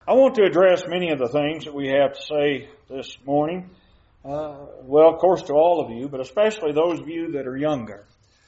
I want to address many of the things that we have to say this morning. Of course, to all of you, but especially those of you that are younger.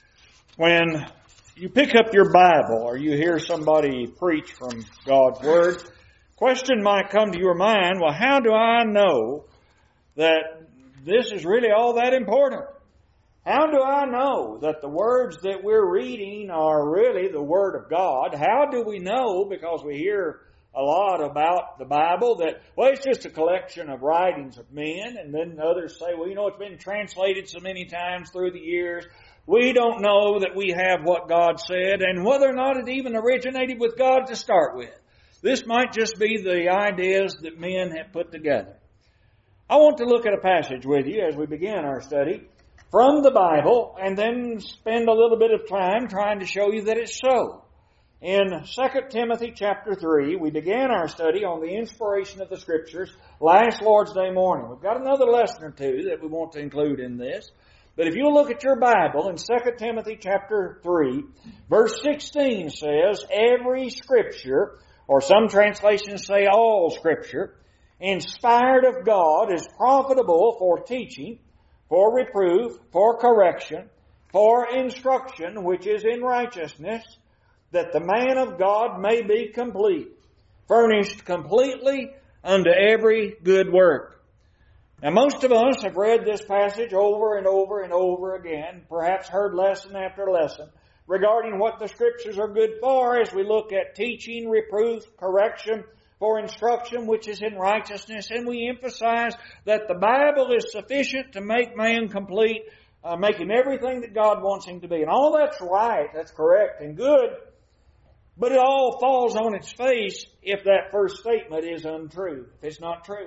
When you pick up your Bible or you hear somebody preach from God's Word, question might come to your mind, well, how do I know that this is really all that important? How do I know that the words that we're reading are really the Word of God? How do we know, because we hear a lot about the Bible, that, well, it's just a collection of writings of men, and then others say, well, it's been translated so many times through the years. We don't know that we have what God said, and whether or not it even originated with God to start with. This might just be the ideas that men have put together. I want to look at a passage with you as we begin our study from the Bible, and then spend a little bit of time trying to show you that it's so. In 2 Timothy chapter 3, we began our study on the inspiration of the Scriptures last Lord's Day morning. We've got another lesson or two that we want to include in this. But if you look at your Bible in 2 Timothy chapter 3, verse 16 says, every Scripture, or some translations say all Scripture, inspired of God is profitable for teaching, for reproof, for correction, for instruction, which is in righteousness, that the man of God may be complete, furnished completely unto every good work. Now, most of us have read this passage over and over and over again, perhaps heard lesson after lesson, regarding what the Scriptures are good for as we look at teaching, reproof, correction, for instruction, which is in righteousness, and we emphasize that the Bible is sufficient to make man complete, make him everything that God wants him to be. And all that's right, that's correct and good, but it all falls on its face if that first statement is untrue, if it's not true.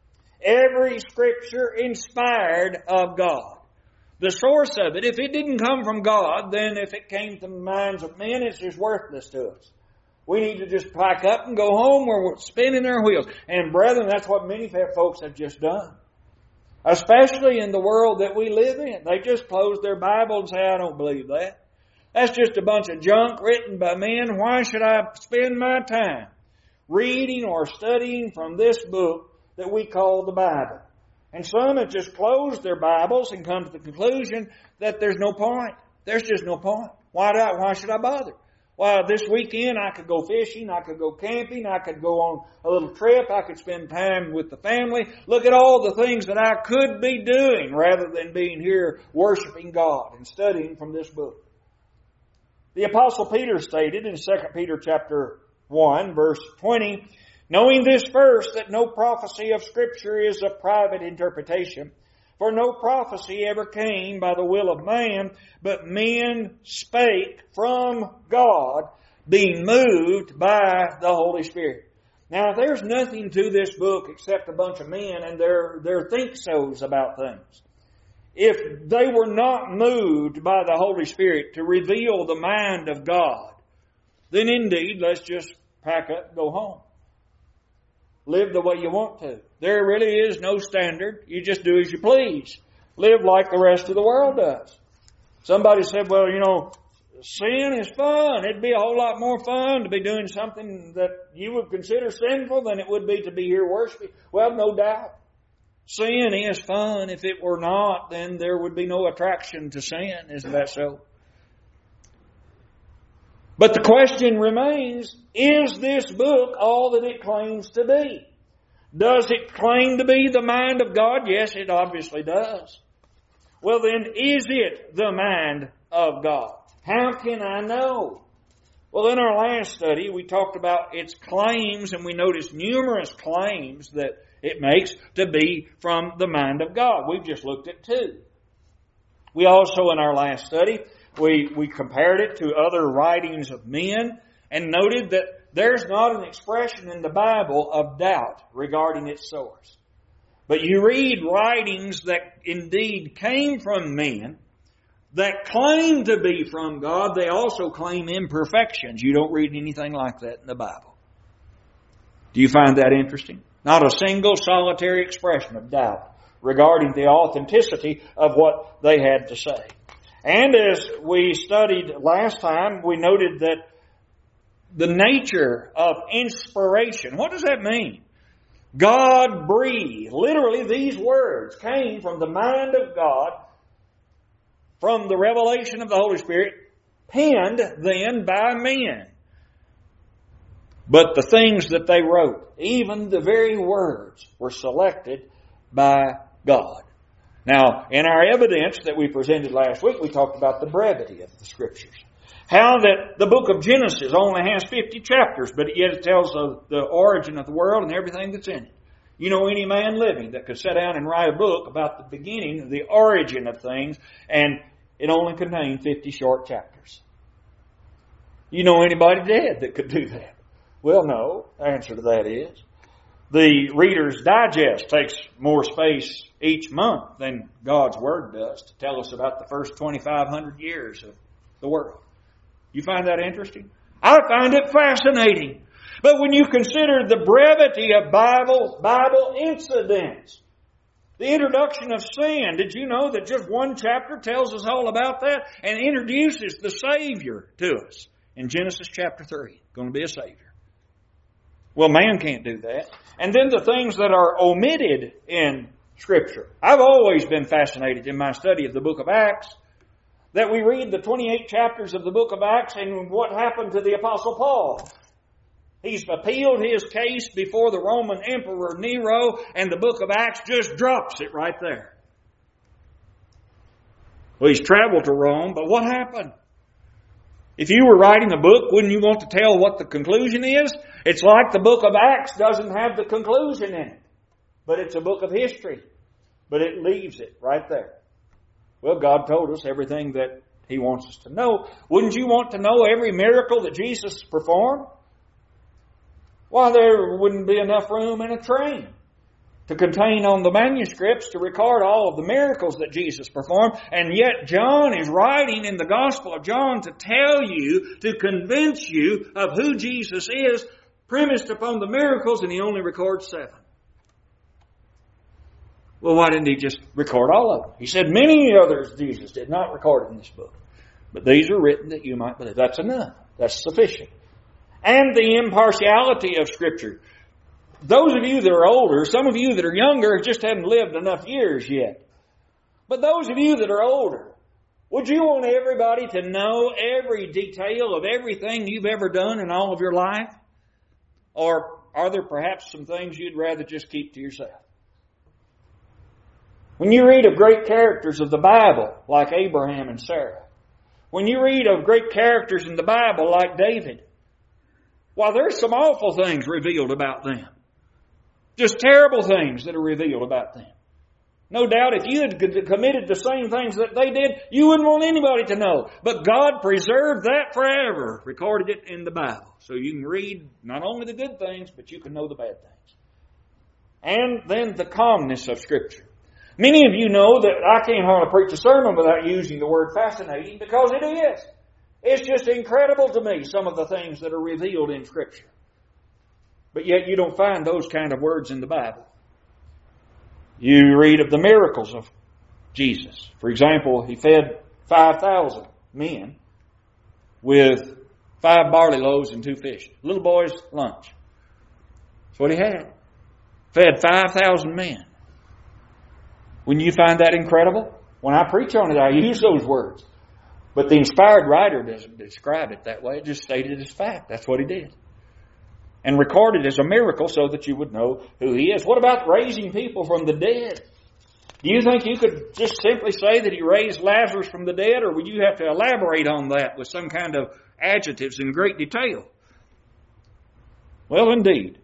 Every Scripture inspired of God. The source of it, if it didn't come from God, then if it came from the minds of men, it's just worthless to us. We need to just pack up and go home where we're spinning our wheels. And brethren, that's what many folks have just done. Especially in the world that we live in. They just close their Bible and say, I don't believe that. That's just a bunch of junk written by men. Why should I spend my time reading or studying from this book that we call the Bible? And some have just closed their Bibles and come to the conclusion that there's no point. There's just no point. Why should I bother? Well, this weekend I could go fishing, I could go camping, I could go on a little trip, I could spend time with the family. Look at all the things that I could be doing rather than being here worshiping God and studying from this book. The Apostle Peter stated in 2 Peter chapter 1, verse 20, knowing this first, that no prophecy of Scripture is a private interpretation, for no prophecy ever came by the will of man, but men spake from God, being moved by the Holy Spirit. Now, there's nothing to this book except a bunch of men and their think-sos about things. If they were not moved by the Holy Spirit to reveal the mind of God, then indeed, let's just pack up and go home. Live the way you want to. There really is no standard. You just do as you please. Live like the rest of the world does. Somebody said, well, sin is fun. It'd be a whole lot more fun to be doing something that you would consider sinful than it would be to be here worshiping. Well, no doubt. Sin is fun. If it were not, then there would be no attraction to sin. Isn't that so? But the question remains, is this book all that it claims to be? Does it claim to be the mind of God? Yes, it obviously does. Well then, is it the mind of God? How can I know? Well, in our last study, we talked about its claims, and we noticed numerous claims that it makes to be from the mind of God. We've just looked at two. We also, in our last study, we compared it to other writings of men and noted that there's not an expression in the Bible of doubt regarding its source. But you read writings that indeed came from men that claim to be from God. They also claim imperfections. You don't read anything like that in the Bible. Do you find that interesting? Not a single solitary expression of doubt regarding the authenticity of what they had to say. And as we studied last time, we noted that the nature of inspiration. What does that mean? God breathed. Literally, these words came from the mind of God, from the revelation of the Holy Spirit, penned then by men. But the things that they wrote, even the very words, were selected by God. Now, in our evidence that we presented last week, we talked about the brevity of the Scriptures. How that the book of Genesis only has 50 chapters, but yet it tells of the origin of the world and everything that's in it. You know any man living that could sit down and write a book about the beginning, the origin of things, and it only contained 50 short chapters? You know anybody dead that could do that? Well, no. The answer to that is the Reader's Digest takes more space each month than God's Word does to tell us about the first 2,500 years of the world. You find that interesting? I find it fascinating. But when you consider the brevity of Bible incidents, the introduction of sin, did you know that just one chapter tells us all about that and introduces the Savior to us? In Genesis chapter 3, going to be a Savior. Well, man can't do that. And then the things that are omitted in Scripture. I've always been fascinated in my study of the book of Acts that we read the 28 chapters of the book of Acts and what happened to the Apostle Paul. He's appealed his case before the Roman Emperor Nero, and the book of Acts just drops it right there. Well, he's traveled to Rome, but what happened? If you were writing a book, wouldn't you want to tell what the conclusion is? It's like the book of Acts doesn't have the conclusion in it. But it's a book of history. But it leaves it right there. Well, God told us everything that He wants us to know. Wouldn't you want to know every miracle that Jesus performed? Why, there wouldn't be enough room in a train to contain on the manuscripts to record all of the miracles that Jesus performed. And yet John is writing in the Gospel of John to tell you, to convince you of who Jesus is, premised upon the miracles, and he only records 7. Well, why didn't he just record all of them? He said many others Jesus did not record in this book. But these are written that you might believe. That's enough. That's sufficient. And the impartiality of Scripture. Those of you that are older, some of you that are younger just haven't lived enough years yet. But those of you that are older, would you want everybody to know every detail of everything you've ever done in all of your life? Or are there perhaps some things you'd rather just keep to yourself? When you read of great characters of the Bible, like Abraham and Sarah, when you read of great characters in the Bible, like David, well, there's some awful things revealed about them. Just terrible things that are revealed about them. No doubt if you had committed the same things that they did, you wouldn't want anybody to know. But God preserved that forever, recorded it in the Bible. So you can read not only the good things, but you can know the bad things. And then the calmness of Scripture. Many of you know that I can't hardly preach a sermon without using the word fascinating, because it is. It's just incredible to me, some of the things that are revealed in Scripture. But yet you don't find those kind of words in the Bible. You read of the miracles of Jesus. For example, He fed 5,000 men with 5 barley loaves and 2 fish. Little boy's lunch. That's what He had. Fed 5,000 men. Wouldn't you find that incredible? When I preach on it, I use those words. But the inspired writer doesn't describe it that way. It just stated as fact. That's what He did. And recorded as a miracle so that you would know who He is. What about raising people from the dead? Do you think you could just simply say that He raised Lazarus from the dead, or would you have to elaborate on that with some kind of adjectives in great detail? Well, indeed.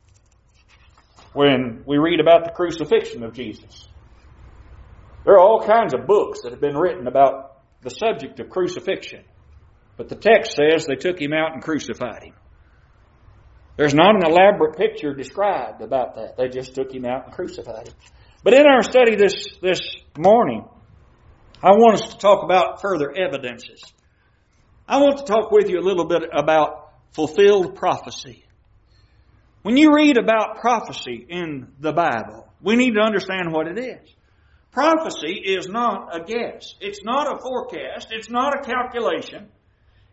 When we read about the crucifixion of Jesus, there are all kinds of books that have been written about the subject of crucifixion. But the text says they took Him out and crucified Him. There's not an elaborate picture described about that. They just took Him out and crucified Him. But in our study this morning, I want us to talk about further evidences. I want to talk with you a little bit about fulfilled prophecy. When you read about prophecy in the Bible, we need to understand what it is. Prophecy is not a guess. It's not a forecast. It's not a calculation.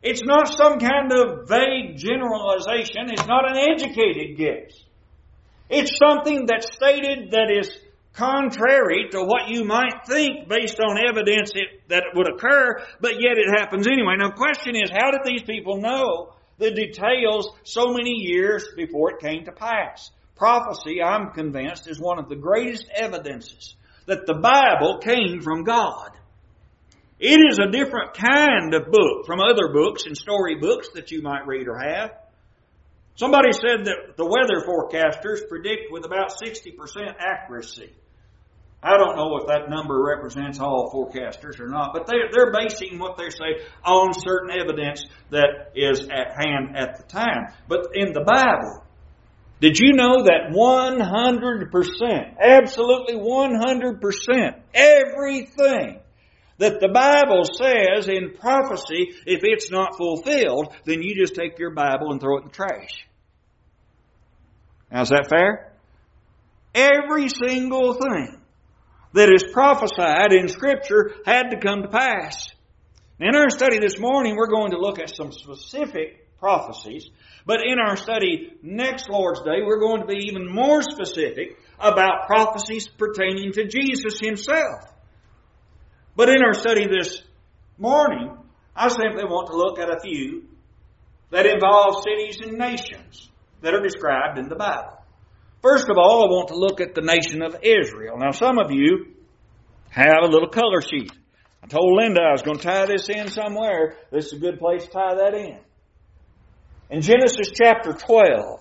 It's not some kind of vague generalization. It's not an educated guess. It's something that's stated that is contrary to what you might think based on evidence that it would occur, but yet it happens anyway. Now the question is, how did these people know the details so many years before it came to pass? Prophecy, I'm convinced, is one of the greatest evidences that the Bible came from God. It is a different kind of book from other books and story books that you might read or have. Somebody said that the weather forecasters predict with about 60% accuracy. I don't know if that number represents all forecasters or not, but they're basing what they say on certain evidence that is at hand at the time. But in the Bible, did you know that 100%, absolutely 100%, everything that the Bible says in prophecy, if it's not fulfilled, then you just take your Bible and throw it in the trash. Now, is that fair? Every single thing that is prophesied in Scripture had to come to pass. In our study this morning, we're going to look at some specific prophecies. But in our study next Lord's Day, we're going to be even more specific about prophecies pertaining to Jesus Himself. But in our study this morning, I simply want to look at a few that involve cities and nations that are described in the Bible. First of all, I want to look at the nation of Israel. Now, some of you have a little color sheet. I told Linda I was going to tie this in somewhere. This is a good place to tie that in. In Genesis chapter 12,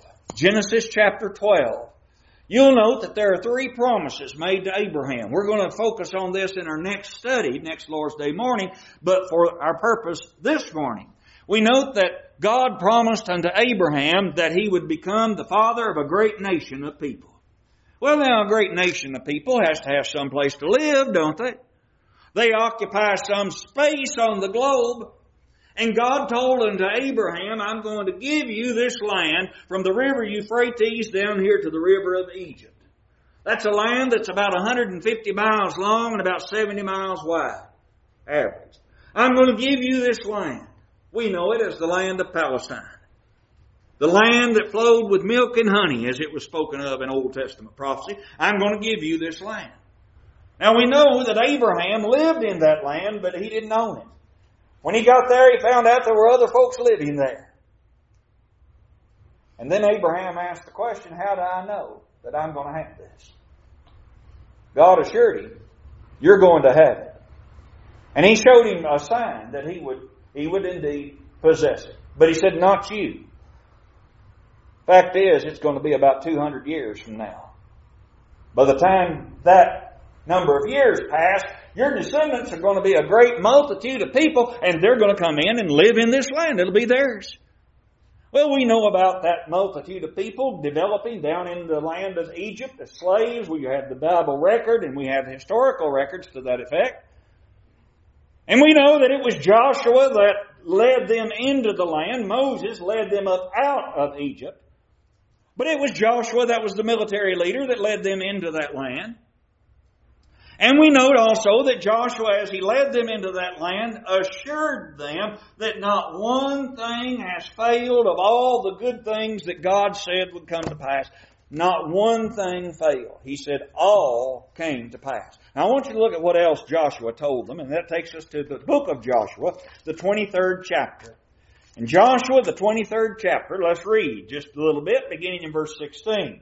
you'll note that there are 3 promises made to Abraham. We're going to focus on this in our next study, next Lord's Day morning, but for our purpose this morning. We note that God promised unto Abraham that he would become the father of a great nation of people. Well, now, a great nation of people has to have some place to live, don't they? They occupy some space on the globe. And God told unto Abraham, I'm going to give you this land from the river Euphrates down here to the river of Egypt. That's a land that's about 150 miles long and about 70 miles wide, average. I'm going to give you this land. We know it as the land of Palestine. The land that flowed with milk and honey, as it was spoken of in Old Testament prophecy. I'm going to give you this land. Now we know that Abraham lived in that land, but he didn't own it. When he got there, he found out there were other folks living there. And then Abraham asked the question, how do I know that I'm going to have this? God assured him, you're going to have it. And he showed him a sign that he would indeed possess it. But he said, not you. Fact is, it's going to be about 200 years from now. By the time that number of years pass, your descendants are going to be a great multitude of people, and they're going to come in and live in this land. It'll be theirs. Well, we know about that multitude of people developing down in the land of Egypt as slaves. We have the Bible record, and we have historical records to that effect. And we know that it was Joshua that led them into the land. Moses led them up out of Egypt. But it was Joshua that was the military leader that led them into that land. And we note also that Joshua, as he led them into that land, assured them that not one thing has failed of all the good things that God said would come to pass. Not one thing failed. He said all came to pass. Now I want you to look at what else Joshua told them, and that takes us to the book of Joshua, the 23rd chapter. In Joshua, the 23rd chapter, let's read just a little bit, beginning in verse 16.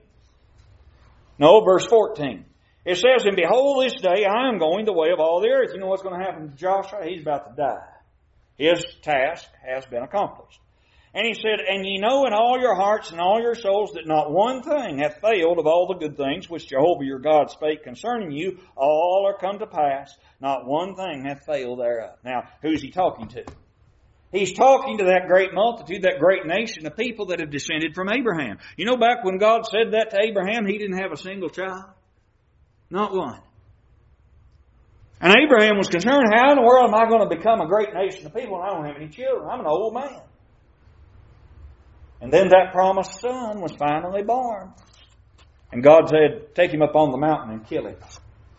No, verse 14. It says, and behold, this day I am going the way of all the earth. You know what's going to happen to Joshua? He's about to die. His task has been accomplished. And he said, and ye know in all your hearts and all your souls that not one thing hath failed of all the good things which Jehovah your God spake concerning you. All are come to pass. Not one thing hath failed thereof. Now, who's he talking to? He's talking to that great multitude, that great nation of people that have descended from Abraham. You know, back when God said that to Abraham, he didn't have a single child. Not one. And Abraham was concerned, how in the world am I going to become a great nation of people and I don't have any children? I'm an old man. And then that promised son was finally born. And God said, take him up on the mountain and kill him.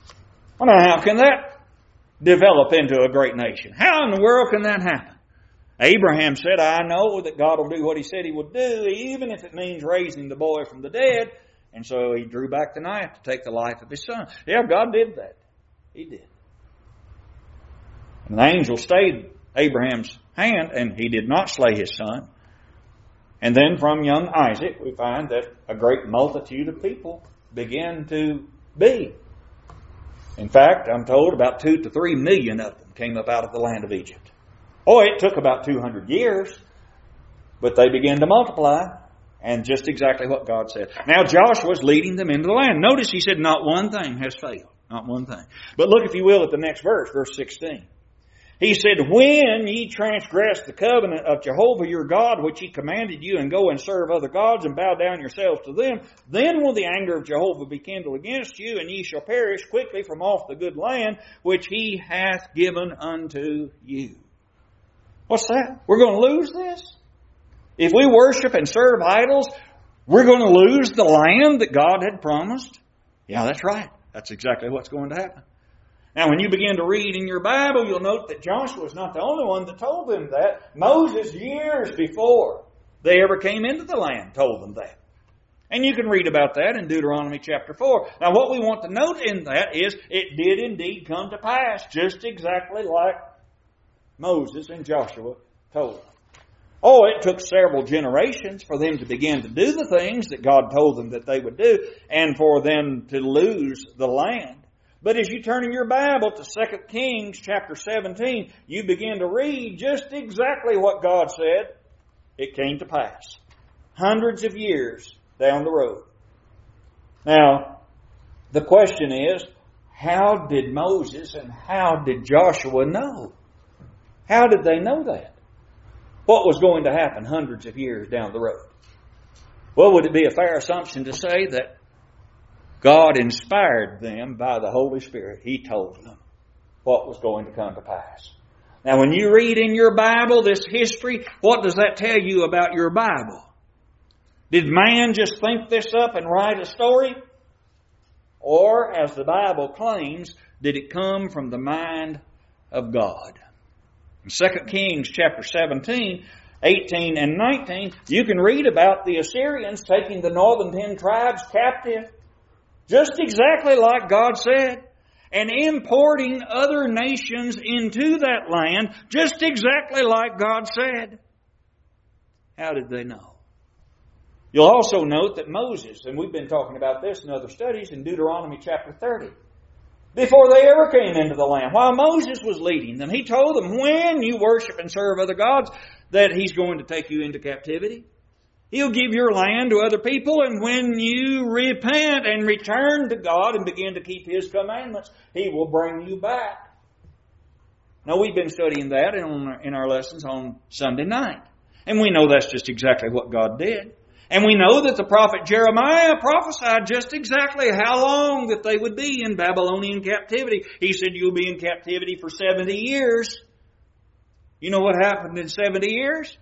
Well, now, how can that develop into a great nation? How in the world can that happen? Abraham said, I know that God will do what He said He would do, even if it means raising the boy from the dead. And so he drew back the knife to take the life of his son. Yeah, God did that. He did. And the angel stayed Abraham's hand, and he did not slay his son. And then from young Isaac, we find that a great multitude of people began to be. In fact, I'm told about 2 to 3 million of them came up out of the land of Egypt. Oh, it took about 200 years, but they began to multiply, and just exactly what God said. Now Joshua's leading them into the land. Notice he said not one thing has failed. Not one thing. But look, if you will, at the next verse, verse 16. He said, when ye transgress the covenant of Jehovah your God, which He commanded you, and go and serve other gods, and bow down yourselves to them, then will the anger of Jehovah be kindled against you, and ye shall perish quickly from off the good land which He hath given unto you. What's that? We're going to lose this? If we worship and serve idols, we're going to lose the land that God had promised? Yeah, that's right. That's exactly what's going to happen. Now, when you begin to read in your Bible, you'll note that Joshua is not the only one that told them that. Moses, years before they ever came into the land, told them that. And you can read about that in Deuteronomy chapter 4. Now, what we want to note in that is it did indeed come to pass, just exactly like Moses and Joshua told them. Oh, it took several generations for them to begin to do the things that God told them that they would do, and for them to lose the land. But as you turn in your Bible to 2 Kings chapter 17, you begin to read just exactly what God said. It came to pass. Hundreds of years down the road. Now, the question is, how did Moses and how did Joshua know? How did they know that? What was going to happen hundreds of years down the road? Well, would it be a fair assumption to say that God inspired them by the Holy Spirit? He told them what was going to come to pass. Now, when you read in your Bible this history, what does that tell you about your Bible? Did man just think this up and write a story? Or, as the Bible claims, did it come from the mind of God? In 2 Kings chapter 17, 18 and 19, you can read about the Assyrians taking the northern 10 tribes captive, just exactly like God said, and importing other nations into that land, just exactly like God said. How did they know? You'll also note that Moses, and we've been talking about this in other studies, in Deuteronomy chapter 30, before they ever came into the land, while Moses was leading them, he told them, when you worship and serve other gods, that He's going to take you into captivity. He'll give your land to other people, and when you repent and return to God and begin to keep His commandments, He will bring you back. Now, we've been studying that in our lessons on Sunday night. And we know that's just exactly what God did. And we know that the prophet Jeremiah prophesied just exactly how long that they would be in Babylonian captivity. He said, you'll be in captivity for 70 years. You know what happened in 70 years?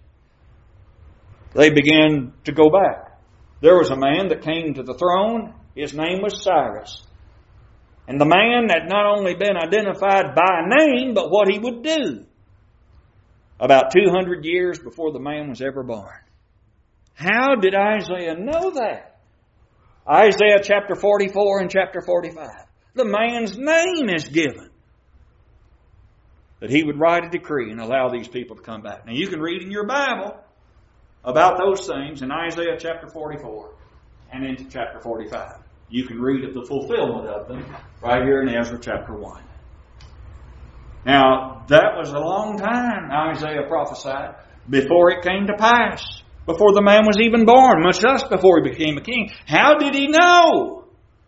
They began to go back. There was a man that came to the throne. His name was Cyrus. And the man had not only been identified by name, but what he would do. About 200 years before the man was ever born. How did Isaiah know that? Isaiah chapter 44 and chapter 45. The man's name is given. That he would write a decree and allow these people to come back. Now you can read in your Bible about those things in Isaiah chapter 44 and into chapter 45. You can read of the fulfillment of them right here in Ezra chapter 1. Now, that was a long time Isaiah prophesied before it came to pass. Before the man was even born, much less before he became a king. How did he know?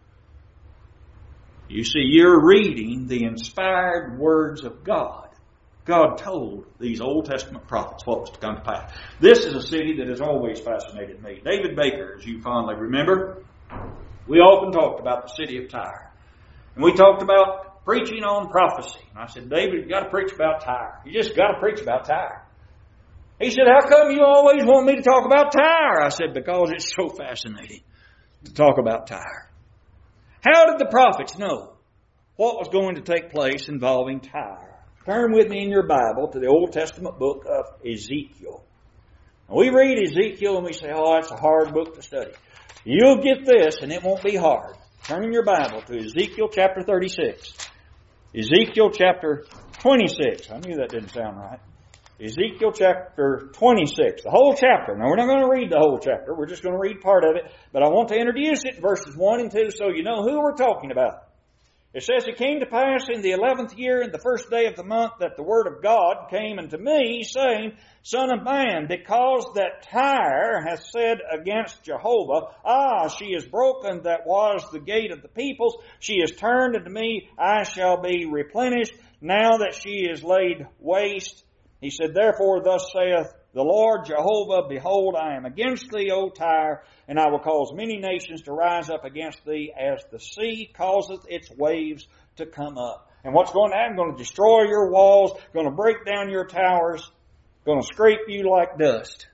You see, you're reading the inspired words of God. God told these Old Testament prophets what was to come to pass. This is a city that has always fascinated me. David Baker, as you fondly remember, we often talked about the city of Tyre. And we talked about preaching on prophecy. And I said, David, you've got to preach about Tyre. You just got to preach about Tyre. He said, how come you always want me to talk about Tyre? I said, because it's so fascinating to talk about Tyre. How did the prophets know what was going to take place involving Tyre? Turn with me in your Bible to the Old Testament book of Ezekiel. Now, we read Ezekiel and we say, oh, it's a hard book to study. You'll get this and it won't be hard. Turn in your Bible to Ezekiel chapter 36. Ezekiel chapter 26. I knew that didn't sound right. Ezekiel chapter 26. The whole chapter. Now, we're not going to read the whole chapter. We're just going to read part of it. But I want to introduce it in verses 1 and 2 so you know who we're talking about. It says, it came to pass in the 11th year, in the first day of the month, that the word of God came unto me, saying, Son of man, because that Tyre hath said against Jehovah, she is broken that was the gate of the peoples. She is turned unto me, I shall be replenished, now that she is laid waste. He said, Therefore thus saith the Lord Jehovah, Behold, I am against thee, O Tyre, and I will cause many nations to rise up against thee, as the sea causeth its waves to come up. And what's going to happen? Going to destroy your walls, going to break down your towers, going to scrape you like dust.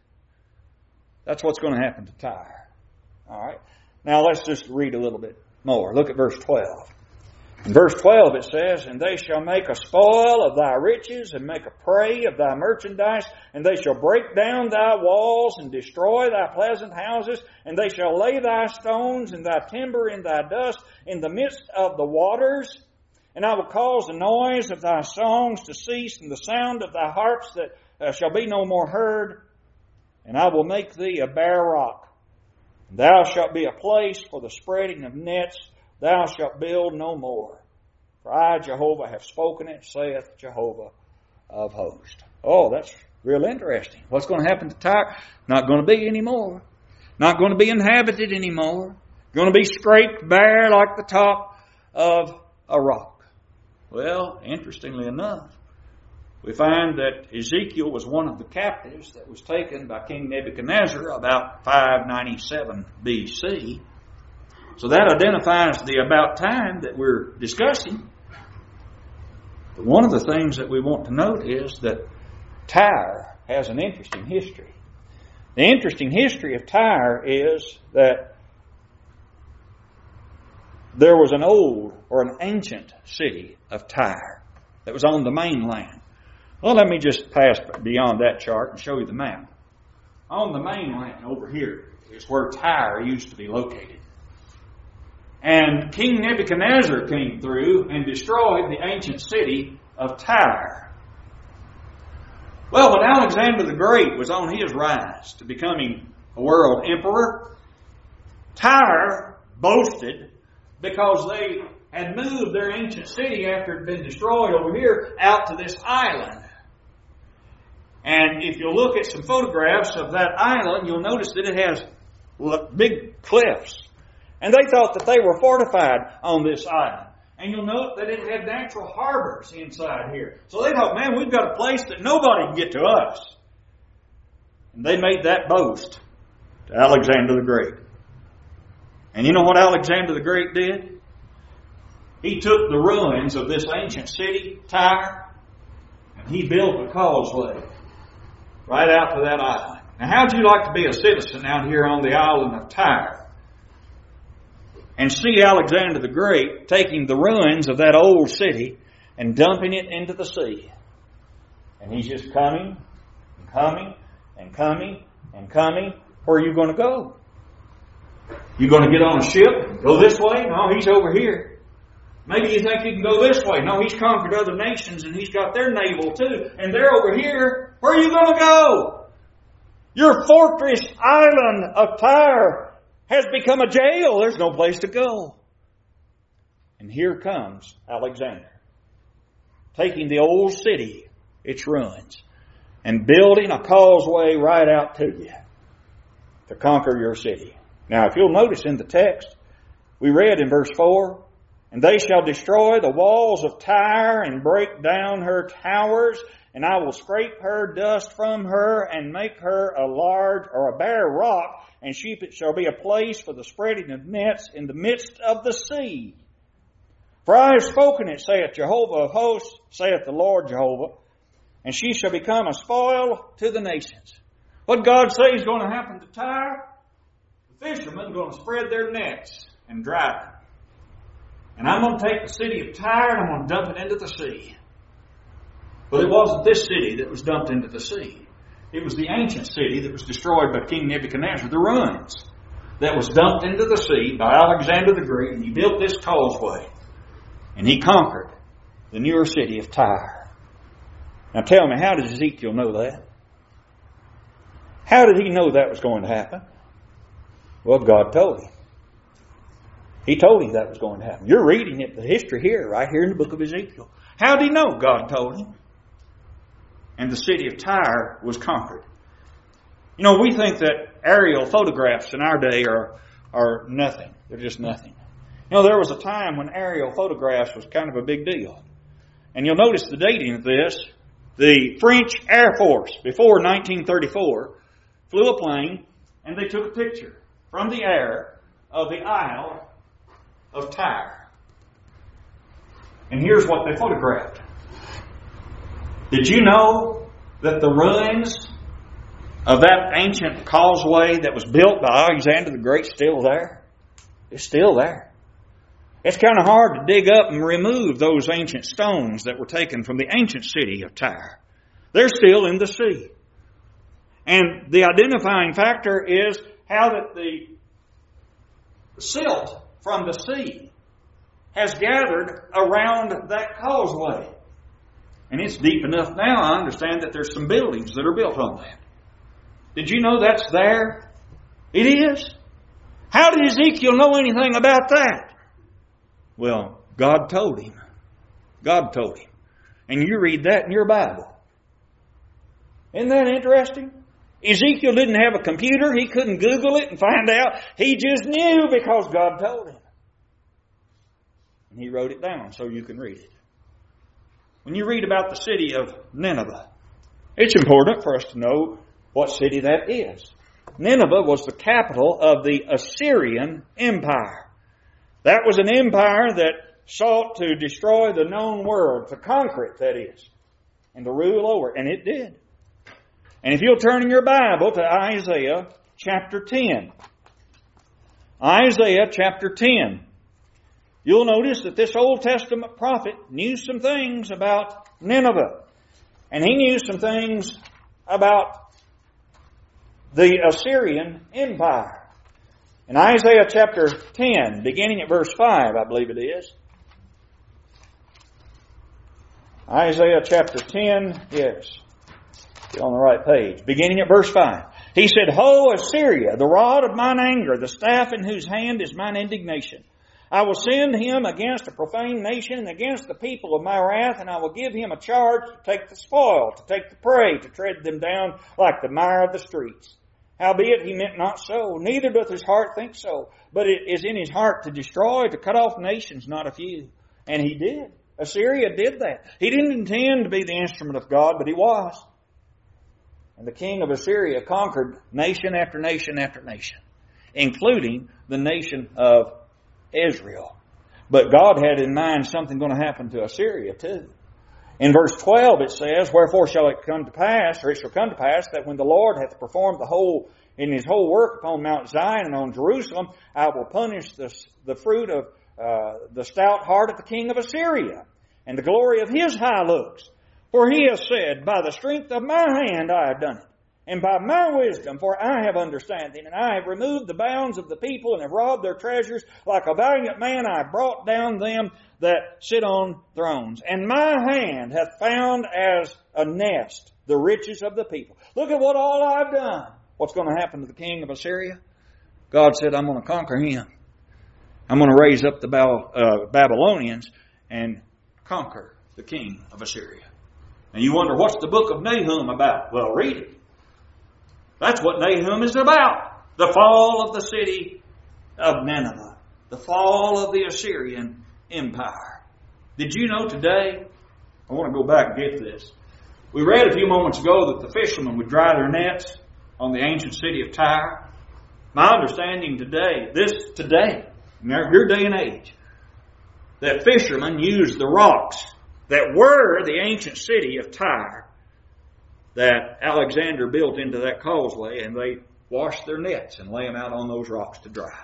That's what's going to happen to Tyre. All right. Now let's just read a little bit more. Look at verse 12. In verse 12 it says, And they shall make a spoil of thy riches, and make a prey of thy merchandise, and they shall break down thy walls, and destroy thy pleasant houses, and they shall lay thy stones and thy timber in thy dust in the midst of the waters. And I will cause the noise of thy songs to cease, and the sound of thy harps that shall be no more heard. And I will make thee a bare rock, and thou shalt be a place for the spreading of nets. Thou shalt build no more. For I, Jehovah, have spoken it, saith Jehovah of hosts. Oh, that's real interesting. What's going to happen to Tyre? Not going to be anymore. Not going to be inhabited anymore. Going to be scraped bare like the top of a rock. Well, interestingly enough, we find that Ezekiel was one of the captives that was taken by King Nebuchadnezzar about 597 BC. So that identifies the about time that we're discussing. But one of the things that we want to note is that Tyre has an interesting history. The interesting history of Tyre is that there was an old or an ancient city of Tyre that was on the mainland. Well, let me just pass beyond that chart and show you the map. On the mainland over here is where Tyre used to be located. And King Nebuchadnezzar came through and destroyed the ancient city of Tyre. Well, when Alexander the Great was on his rise to becoming a world emperor, Tyre boasted because they had moved their ancient city after it had been destroyed over here out to this island. And if you look at some photographs of that island, you'll notice that it has big cliffs. And they thought that they were fortified on this island. And you'll note that it had natural harbors inside here. So they thought, man, we've got a place that nobody can get to us. And they made that boast to Alexander the Great. And you know what Alexander the Great did? He took the ruins of this ancient city, Tyre, and he built a causeway right out to that island. Now, how'd you like to be a citizen out here on the island of Tyre? And see Alexander the Great taking the ruins of that old city and dumping it into the sea. And he's just coming and coming and coming and coming. Where are you going to go? You going to get on a ship and go this way? No, he's over here. Maybe you think you can go this way. No, he's conquered other nations and he's got their naval too. And they're over here. Where are you going to go? Your fortress island of Tyre has become a jail. There's no place to go. And here comes Alexander, taking the old city, its ruins, and building a causeway right out to you to conquer your city. Now, if you'll notice in the text, we read in verse 4, And they shall destroy the walls of Tyre and break down her towers, and I will scrape her dust from her and make her a large or a bare rock, and she shall be a place for the spreading of nets in the midst of the sea. For I have spoken it, saith Jehovah of hosts, saith the Lord Jehovah, and she shall become a spoil to the nations. What God says is going to happen to Tyre? The fishermen are going to spread their nets and dry them. And I'm going to take the city of Tyre and I'm going to dump it into the sea. But it wasn't this city that was dumped into the sea. It was the ancient city that was destroyed by King Nebuchadnezzar, the ruins, that was dumped into the sea by Alexander the Great, and he built this causeway. And he conquered the newer city of Tyre. Now tell me, how did Ezekiel know that? How did he know that was going to happen? Well, God told him. He told him that was going to happen. You're reading it, the history here, right here in the book of Ezekiel. How did he know? God told him. And the city of Tyre was conquered. You know, we think that aerial photographs in our day are nothing. They're just nothing. You know, there was a time when aerial photographs was kind of a big deal. And you'll notice the dating of this. The French Air Force, before 1934, flew a plane and they took a picture from the air of the Isle of Tyre. And here's what they photographed. Did you know that the ruins of that ancient causeway that was built by Alexander the Great is still there? It's still there. It's kind of hard to dig up and remove those ancient stones that were taken from the ancient city of Tyre. They're still in the sea. And the identifying factor is how that the silt from the sea has gathered around that causeway. And it's deep enough now, I understand, that there's some buildings that are built on that. Did you know that's there? It is. How did Ezekiel know anything about that? Well, God told him. God told him. And you read that in your Bible. Isn't that interesting? Ezekiel didn't have a computer. He couldn't Google it and find out. He just knew because God told him. And he wrote it down so you can read it. When you read about the city of Nineveh, it's important for us to know what city that is. Nineveh was the capital of the Assyrian Empire. That was an empire that sought to destroy the known world, to conquer it, that is, and to rule over it. And it did. And if you'll turn in your Bible to Isaiah chapter 10. Isaiah chapter 10. You'll notice that this Old Testament prophet knew some things about Nineveh. And he knew some things about the Assyrian Empire. In Isaiah chapter 10, beginning at verse 5, I believe it is. Isaiah chapter 10, yes. You're on the right page. Beginning at verse 5. He said, Ho, Assyria, the rod of mine anger, the staff in whose hand is mine indignation. I will send him against a profane nation and against the people of my wrath, and I will give him a charge to take the spoil, to take the prey, to tread them down like the mire of the streets. Howbeit he meant not so, neither doth his heart think so, but it is in his heart to destroy, to cut off nations, not a few. And he did. Assyria did that. He didn't intend to be the instrument of God, but he was. And the king of Assyria conquered nation after nation after nation, including the nation of Israel. But God had in mind something going to happen to Assyria too. In verse 12 it says, Wherefore shall it come to pass, or it shall come to pass, that when the Lord hath performed in his whole work upon Mount Zion and on Jerusalem, I will punish the fruit of the stout heart of the king of Assyria, and the glory of his high looks. For he has said, By the strength of my hand I have done it, and by my wisdom, for I have understanding, and I have removed the bounds of the people, and have robbed their treasures. Like a valiant man I have brought down them that sit on thrones. And my hand hath found as a nest the riches of the people. Look at what all I've done. What's going to happen to the king of Assyria? God said, I'm going to conquer him. I'm going to raise up the Babylonians and conquer the king of Assyria. And you wonder, what's the book of Nahum about? Well, read it. That's what Nahum is about. The fall of the city of Nineveh. The fall of the Assyrian Empire. Did you know today? I want to go back and get this. We read a few moments ago that the fishermen would dry their nets on the ancient city of Tyre. My understanding today, your day and age, that fishermen used the rocks that were the ancient city of Tyre that Alexander built into that causeway, and they washed their nets and lay them out on those rocks to dry.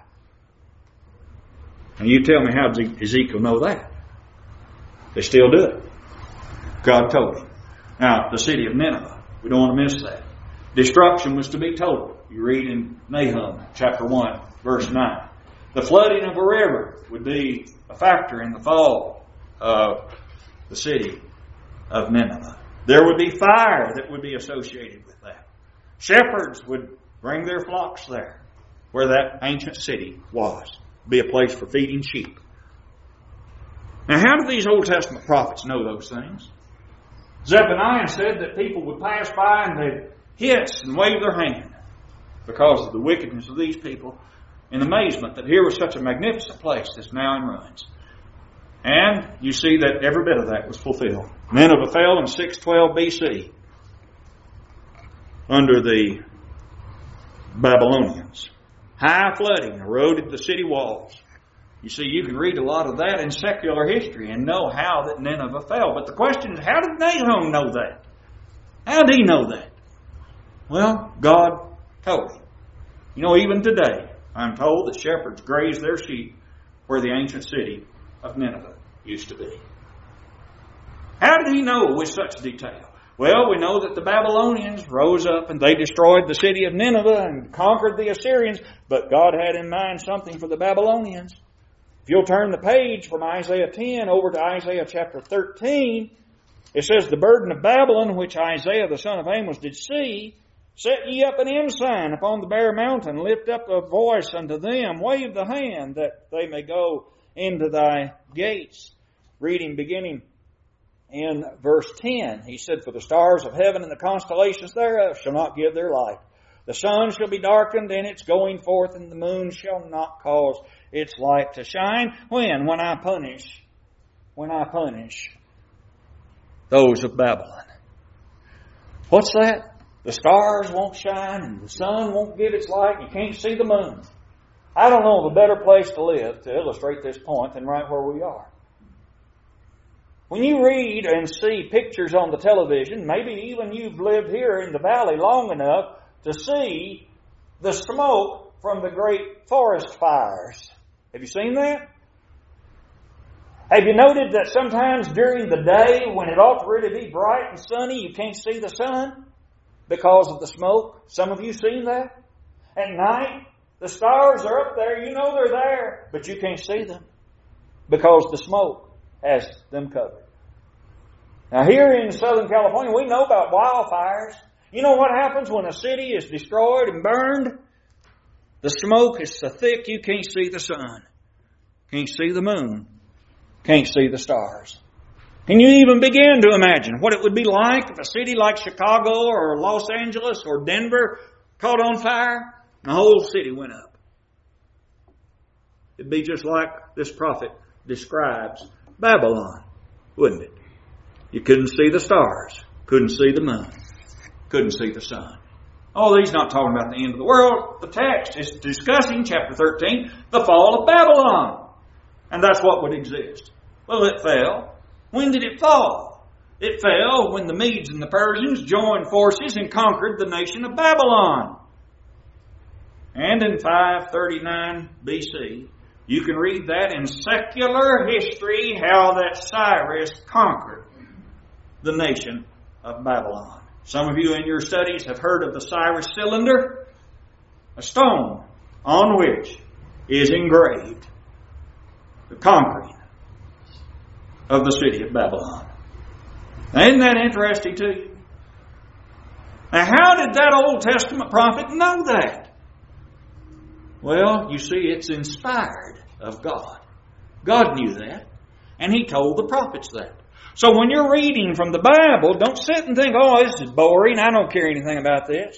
And you tell me, how does Ezekiel know that? They still do it. God told him. Now, the city of Nineveh, we don't want to miss that. Destruction was to be total. You read in Nahum chapter 1, verse 9. The flooding of a river would be a factor in the fall of the city of Nineveh. There would be fire that would be associated with that. Shepherds would bring their flocks there, where that ancient city was. Be a place for feeding sheep. Now, how did these Old Testament prophets know those things? Zephaniah said that people would pass by and they'd hiss and wave their hand because of the wickedness of these people, in amazement that here was such a magnificent place that's now in ruins. And you see that every bit of that was fulfilled. Nineveh fell in 612 BC under the Babylonians. High flooding eroded the city walls. You see, you can read a lot of that in secular history and know how that Nineveh fell. But the question is, how did Nahum know that? How did he know that? Well, God told him. You know, even today, I'm told that shepherds graze their sheep where the ancient city of Nineveh used to be. How did he know with such detail? Well, we know that the Babylonians rose up and they destroyed the city of Nineveh and conquered the Assyrians, but God had in mind something for the Babylonians. If you'll turn the page from Isaiah 10 over to Isaiah chapter 13, it says, the burden of Babylon, which Isaiah the son of Amos did see, set ye up an ensign upon the bare mountain, lift up a voice unto them, wave the hand, that they may go into thy gates. Reading beginning in verse 10, he said, for the stars of heaven and the constellations thereof shall not give their light. The sun shall be darkened in its going forth, and the moon shall not cause its light to shine. When? When I punish those of Babylon. What's that? The stars won't shine and the sun won't give its light. You can't see the moon. I don't know of a better place to live to illustrate this point than right where we are. When you read and see pictures on the television, maybe even you've lived here in the valley long enough to see the smoke from the great forest fires. Have you seen that? Have you noted that sometimes during the day, when it ought to really be bright and sunny, you can't see the sun because of the smoke? Some of you seen that? At night, the stars are up there. You know they're there, but you can't see them because the smoke has them covered. Now here in Southern California, we know about wildfires. You know what happens when a city is destroyed and burned? The smoke is so thick you can't see the sun. Can't see the moon. Can't see the stars. Can you even begin to imagine what it would be like if a city like Chicago or Los Angeles or Denver caught on fire and the whole city went up? It'd be just like this prophet describes Babylon, wouldn't it? You couldn't see the stars, couldn't see the moon, couldn't see the sun. Oh, he's not talking about the end of the world. The text is discussing, chapter 13, the fall of Babylon. And that's what would exist. Well, it fell. When did it fall? It fell when the Medes and the Persians joined forces and conquered the nation of Babylon. And in 539 BC, you can read that in secular history how that Cyrus conquered the nation of Babylon. Some of you in your studies have heard of the Cyrus cylinder, a stone on which is engraved the conquering of the city of Babylon. Now, isn't that interesting to you? Now, how did that Old Testament prophet know that? Well, you see, it's inspired of God. God knew that, and He told the prophets that. So when you're reading from the Bible, don't sit and think, oh, this is boring, I don't care anything about this.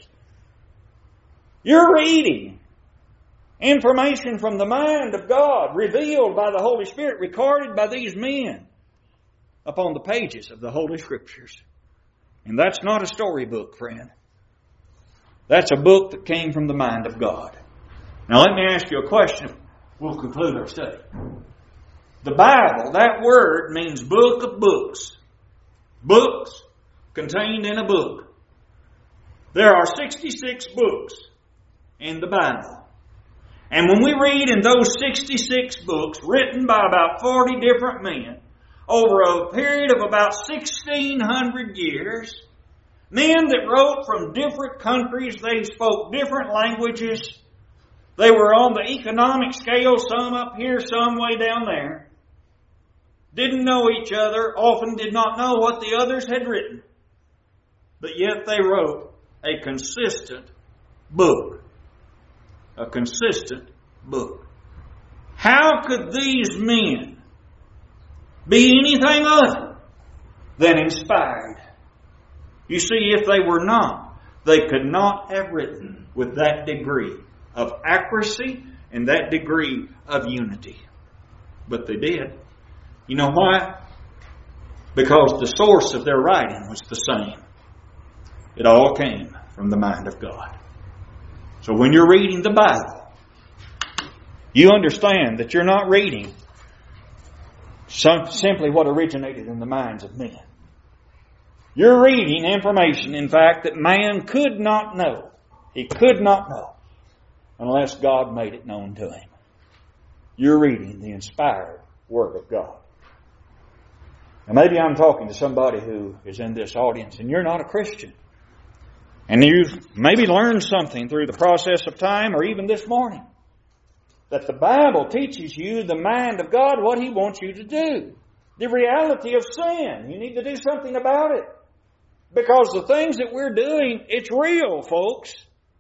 You're reading information from the mind of God, revealed by the Holy Spirit, recorded by these men upon the pages of the Holy Scriptures. And that's not a storybook, friend. That's a book that came from the mind of God. Now let me ask you a question. We'll conclude our study. The Bible, that word means book of books. Books contained in a book. There are 66 books in the Bible. And when we read in those 66 books, written by about 40 different men, over a period of about 6,000 1,600 years. Men that wrote from different countries. They spoke different languages. They were on the economic scale, some up here, some way down there. Didn't know each other, often did not know what the others had written. But yet they wrote a consistent book. A consistent book. How could these men be anything other than inspired? You see, if they were not, they could not have written with that degree of accuracy and that degree of unity. But they did. You know why? Because the source of their writing was the same. It all came from the mind of God. So when you're reading the Bible, you understand that you're not reading simply what originated in the minds of men. You're reading information, in fact, that man could not know. He could not know unless God made it known to him. You're reading the inspired Word of God. Now maybe I'm talking to somebody who is in this audience and you're not a Christian. And you've maybe learned something through the process of time or even this morning. That the Bible teaches you the mind of God, what He wants you to do. The reality of sin. You need to do something about it. Because the things that we're doing, it's real, folks.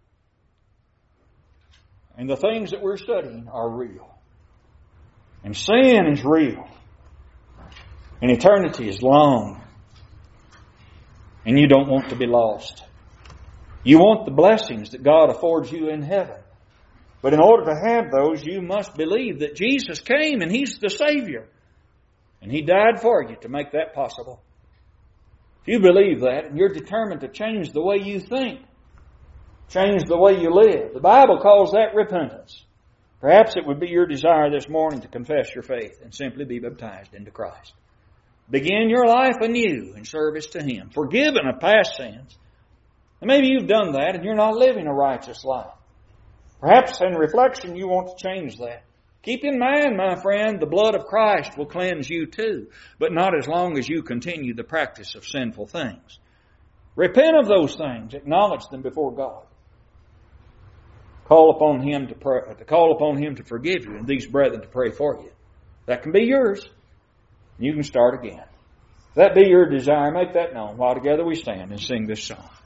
And the things that we're studying are real. And sin is real. And eternity is long. And you don't want to be lost. You want the blessings that God affords you in heaven. But in order to have those, you must believe that Jesus came and He's the Savior. And He died for you to make that possible. If you believe that and you're determined to change the way you think, change the way you live, the Bible calls that repentance. Perhaps it would be your desire this morning to confess your faith and simply be baptized into Christ. Begin your life anew in service to Him, forgiven of past sins. And maybe you've done that and you're not living a righteous life. Perhaps in reflection you want to change that. Keep in mind, my friend, the blood of Christ will cleanse you too, but not as long as you continue the practice of sinful things. Repent of those things. Acknowledge them before God. Call upon Him to pray, call upon Him to forgive you and these brethren to pray for you. That can be yours. You can start again. If that be your desire, make that known while together we stand and sing this song.